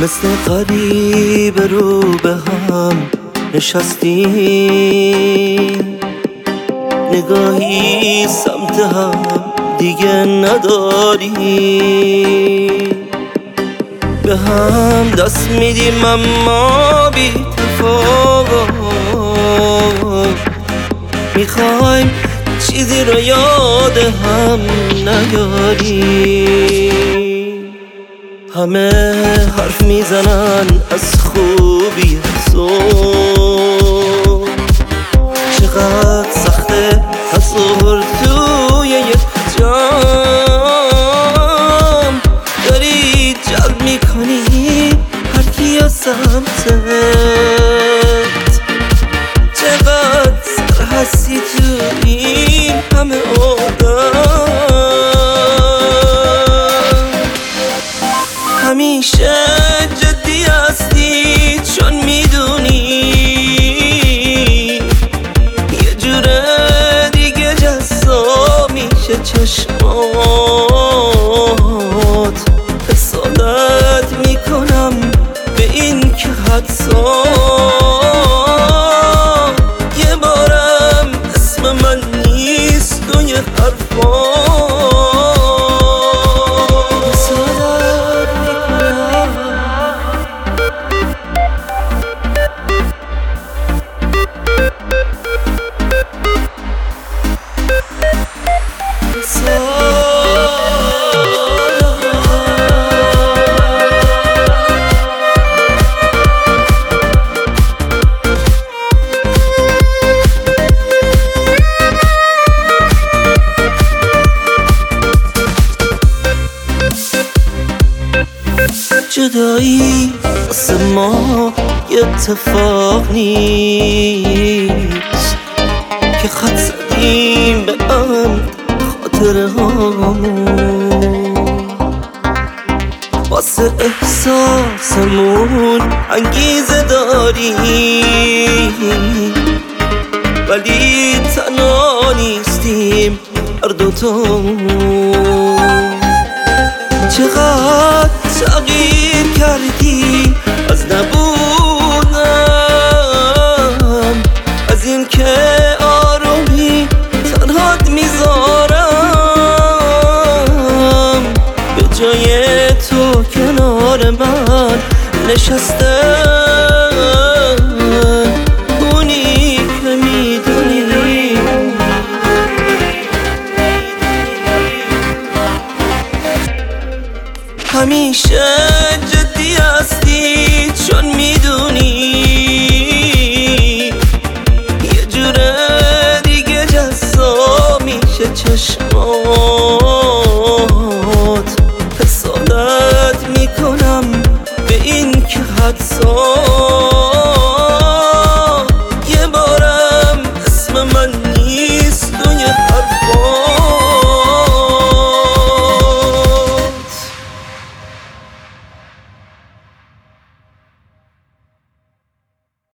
مثل غریب رو به هم نشستیم، نگاهی سمت هم دیگه نداریم، به هم دست میدیم اما بی تفاوت، میخوایم چیزی رو یاد هم نیاریم. همه حرف میزنن از خوبی تو، چقدر سخته تصور توی یک جام، داری جلب میکنی هر کی از سمتت، چقدر سر هستی تو این همه آدم، همیشه جدی هستی چون میدونی یه جوره دیگه جذاب میشه چشمات، حسادت میکنم به این که حدسا یه بارم اسم من نیست توی حرفا. جدایی واسه ما یه اتفاق نیست که خط زدیم به هم خاطره هامون، واسه احساسمون انگیزه داریم ولی تنها نیستیم هر دوتامون. چقدر تغییر کردی از نبودم، از این که آرومی تنهات میذارم، به جای تو کنار من نشسته اونی که میدونی همیشه جدی هستی چون میدونی یه جوره دیگه جذاب میشه چشمات.